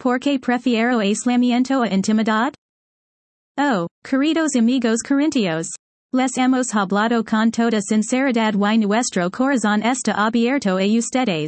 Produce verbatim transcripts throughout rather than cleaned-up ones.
porque prefiero aislamiento a intimidad? Oh, queridos amigos corintios. Les hemos hablado con toda sinceridad y nuestro corazón está abierto a ustedes.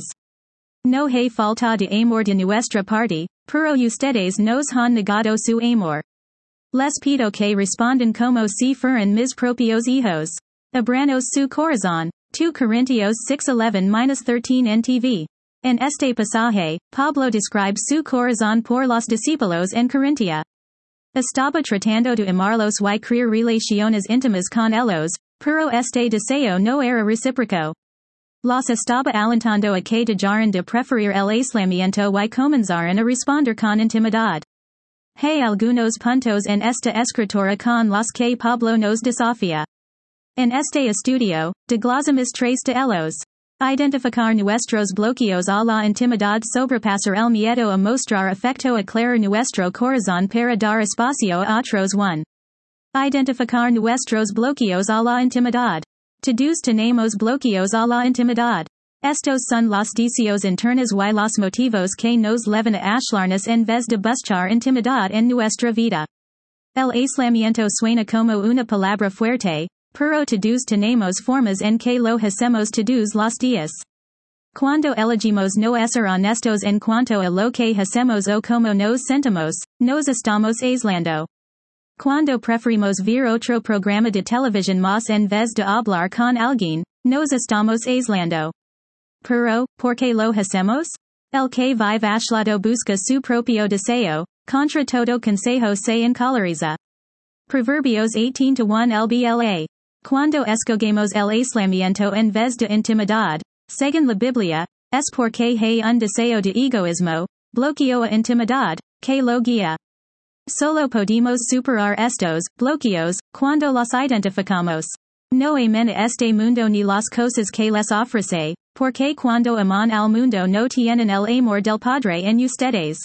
No hay falta de amor de nuestra parte, pero ustedes nos han negado su amor. Les pido que respondan como si fueran mis propios hijos. Abranos su corazón. two Corintios six eleven to thirteen N T V. En este pasaje, Pablo describe su corazón por los discípulos en Corintia. Estaba tratando de amarlos y crear relaciones íntimas con ellos, pero este deseo no era recíproco. Los estaba alentando a que dejaran de preferir el aislamiento y comenzaran a responder con intimidad. Hay algunos puntos en esta escritura con los que Pablo nos desafía. En este estudio, desglosamos tres de ellos. Identificar nuestros bloqueos a la intimidad, sobrepasar el miedo a mostrar afecto, aclarar nuestro corazón para dar espacio a otros. one. Identificar nuestros bloqueos a la intimidad. Todos tenemos bloqueos a la intimidad. Estos son los deseos internos y los motivos que nos llevan a aislarnos en vez de buscar intimidad en nuestra vida. El aislamiento suena como una palabra fuerte, pero todos tenemos formas en que lo hacemos todos los días. Cuando elegimos no ser honestos en cuanto a lo que hacemos o como nos sentimos, nos estamos aislando. Cuando preferimos ver otro programa de televisión más en vez de hablar con alguien, nos estamos aislando. Pero, ¿por qué lo hacemos? El que vive aislado busca su propio deseo, contra todo consejo se encoleriza. Proverbios eighteen to one L B L A. Cuando escogemos el aislamiento en vez de intimidad, según la Biblia, es porque hay un deseo de egoísmo, bloqueo a intimidad, que lo guía. Solo podemos superar estos bloqueos cuando los identificamos. No amen a este mundo ni las cosas que les ofrece, porque cuando aman al mundo no tienen el amor del Padre en ustedes.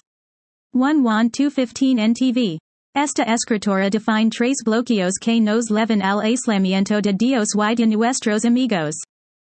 one Juan two fifteen N T V. Esta escritura define tres bloqueos que nos llevan al aislamiento de Dios y de nuestros amigos.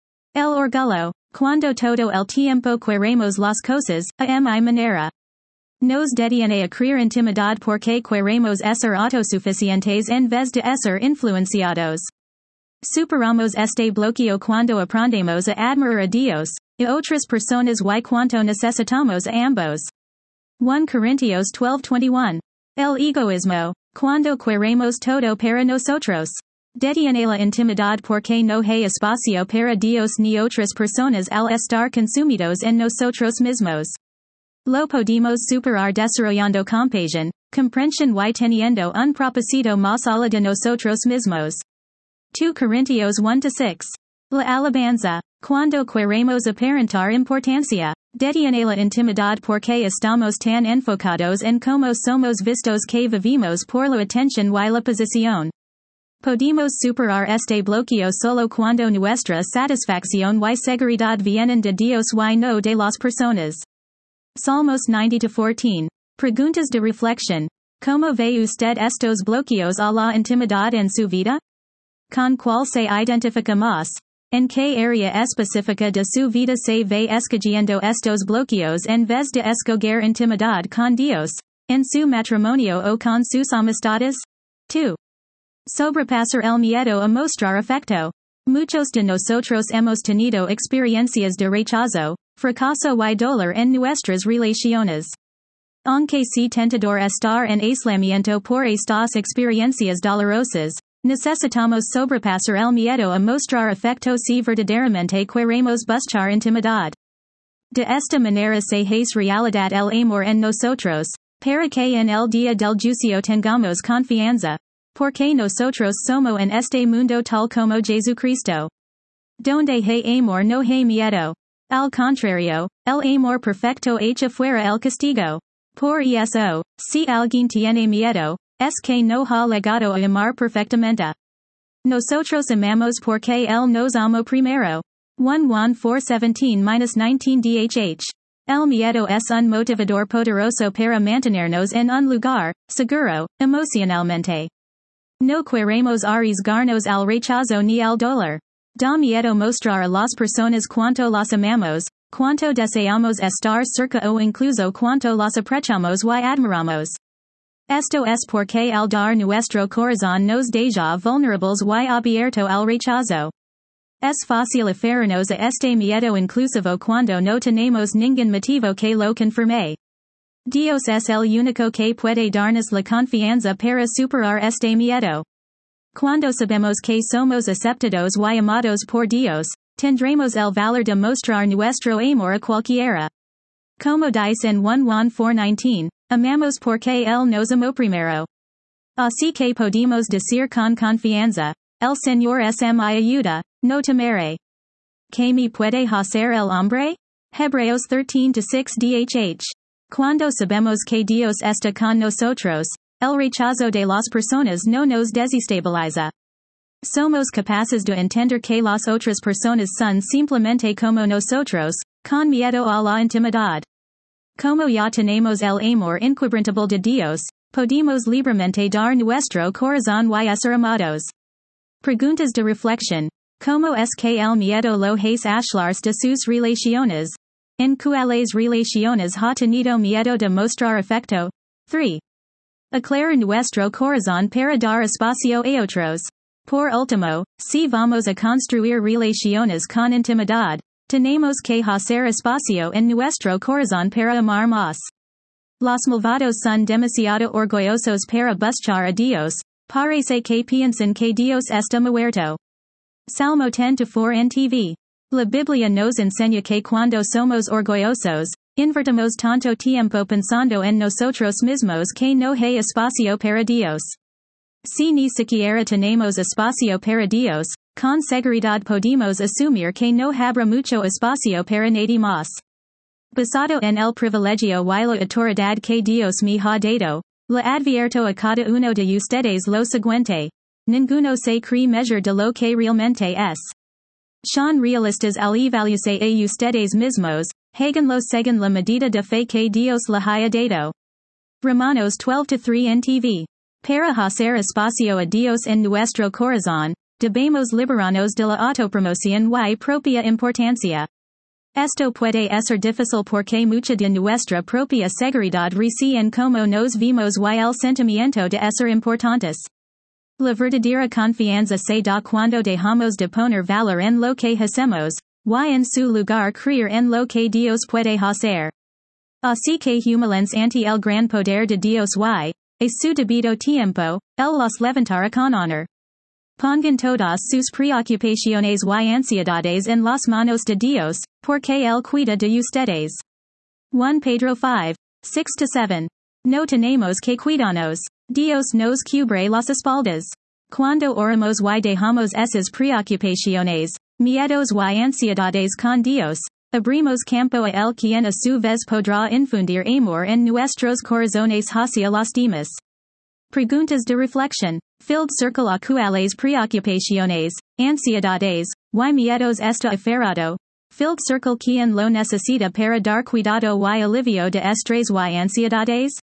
El orgullo. Cuando todo el tiempo queremos las cosas, a mi manera. Nos detiene a crear intimidad porque queremos ser autosuficientes en vez de ser influenciados. Superamos este bloqueo cuando aprendemos a admirar a Dios, y otras personas y cuanto necesitamos a ambos. one Corintios twelve twenty-one. El egoísmo. Cuando queremos todo para nosotros. Detiene la intimidad porque no hay espacio para Dios ni otras personas al estar consumidos en nosotros mismos. Lo podemos superar desarrollando compasión, comprensión y teniendo un propósito más allá de nosotros mismos. two Corintios one to six. La alabanza. Cuando queremos aparentar importancia. Detiene la intimidad porque estamos tan enfocados en cómo somos vistos que vivimos por la atención y la posición. Podemos superar este bloqueo solo cuando nuestra satisfacción y seguridad vienen de Dios y no de las personas. Salmos ninety to fourteen. Preguntas de reflexión. ¿Cómo ve usted estos bloqueos a la intimidad en su vida? ¿Con cuál se identifica más? ¿En qué área específica de su vida se ve escogiendo estos bloqueos en vez de escoger intimidad con Dios, en su matrimonio o con sus amistades? two. Sobrepasar el miedo a mostrar afecto. Muchos de nosotros hemos tenido experiencias de rechazo, fracaso y dolor en nuestras relaciones. Aunque sea tentador estar en aislamiento por estas experiencias dolorosas, necesitamos sobrepasar el miedo a mostrar afecto si verdaderamente queremos buscar intimidad. De esta manera se hace realidad el amor en nosotros, para que en el día del juicio tengamos confianza, porque nosotros somos en este mundo tal como Jesucristo. Donde hay amor no hay miedo. Al contrario, el amor perfecto echa fuera el castigo. Por eso, si alguien tiene miedo, es que no ha llegado a amar perfectamente. Nosotros amamos porque Él nos amó primero. one Juan four seventeen to nineteen D H H. El miedo es un motivador poderoso para mantenernos en un lugar seguro, emocionalmente. No queremos arriesgarnos al rechazo ni al dolor. Da miedo mostrar a las personas cuánto las amamos, Cuanto deseamos estar cerca o incluso cuanto los apreciamos y admiramos. Esto es porque al dar nuestro corazón nos deja vulnerables y abierto al rechazo. Es fácil aferrarnos a este miedo inclusivo cuando no tenemos ningún motivo que lo confirme. Dios es el único que puede darnos la confianza para superar este miedo. Cuando sabemos que somos aceptados y amados por Dios, tendremos el valor de mostrar nuestro amor a cualquiera. Como dice en First Juan four nineteen, amamos porque Él nos amó primero. Así que podemos decir con confianza, el Señor es mi ayuda, no temeré. ¿Qué me puede hacer el hombre? Hebreos thirteen to six dhh. Cuando sabemos que Dios está con nosotros, el rechazo de las personas no nos desestabiliza. Somos capaces de entender que las otras personas son simplemente como nosotros, con miedo a la intimidad. Como ya tenemos el amor inquebrantable de Dios, podemos libremente dar nuestro corazón y ser amados. Preguntas de reflexión. ¿Cómo es que el miedo lo hace aislarse de sus relaciones? ¿En cuáles relaciones ha tenido miedo de mostrar afecto? three. Aclarar nuestro corazón para dar espacio a otros. Por último, si vamos a construir relaciones con intimidad, tenemos que hacer espacio en nuestro corazón para amar más. Los malvados son demasiado orgullosos para buscar a Dios, parece que piensan que Dios está muerto. Salmo ten to four N T V. La Biblia nos enseña que cuando somos orgullosos, invertimos tanto tiempo pensando en nosotros mismos que no hay espacio para Dios. Si ni siquiera tenemos espacio para Dios, con seguridad podemos asumir que no habrá mucho espacio para nadie más. Basado en el privilegio y la autoridad que Dios me ha dado, le advierto a cada uno de ustedes lo siguiente: ninguno se cree measure de lo que realmente es. Son realistas al evaluarse a ustedes mismos, háganlo según la medida de fe que Dios les haya dado. Romanos twelve to three N T V. Para hacer espacio a Dios en nuestro corazón, debemos liberarnos de la autopromoción y propia importancia. Esto puede ser difícil porque mucha de nuestra propia seguridad reside en cómo nos vemos y el sentimiento de ser importantes. La verdadera confianza se da cuando dejamos de poner valor en lo que hacemos, y en su lugar creer en lo que Dios puede hacer. Así que humilens ante el gran poder de Dios y, a su debido tiempo, él los levantará con honor. Pongan todas sus preocupaciones y ansiedades en las manos de Dios, porque él cuida de ustedes. First Pedro five, six to seven. No tenemos que cuidarnos. Dios nos cubre las espaldas. Cuando oramos y dejamos esas preocupaciones, miedos y ansiedades con Dios, abrimos campo a él quien a su vez podrá infundir amor en nuestros corazones hacia los demás. Preguntas de reflexión. Filled circle a cuáles preocupaciones, ansiedades, y miedos está aferrado. Filled circle quien lo necesita para dar cuidado y alivio de estrés y ansiedades.